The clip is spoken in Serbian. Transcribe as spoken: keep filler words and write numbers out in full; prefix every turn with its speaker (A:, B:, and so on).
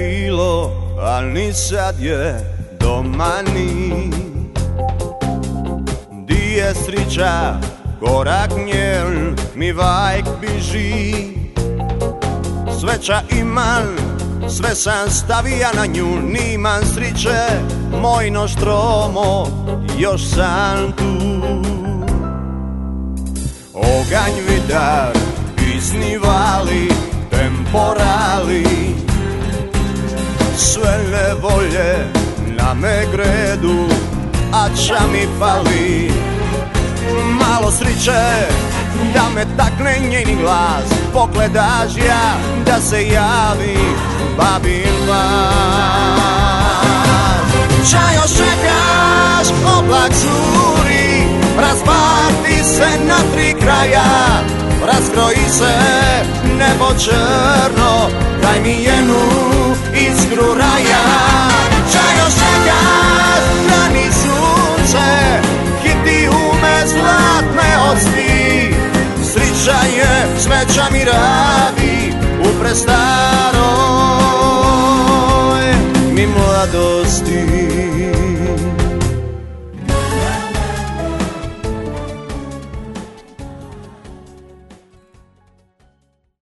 A: bilo, a ni sad je doma ni. Di je srića, korak njen mi vajk biži. Sveća imam, sve sam stavija na nju, niman sriće, moj noštromo, još sam tu. Oganj vidar, iznivali, temporali, sve nevolje na me gredu, a ča mi fali. Malo sriće, da me takne njeni glas, pogledaš ja, da se javi babin vas. Ča još čekaš, oblak curi, razbati se na tri kraja, raskroji se nebo črno, daj mi jednu iskru raja. Ča još čekaš, grani sunce, hiti ume zlatne osti, srića je, sveća mi radi u prestaroj mi mladosti.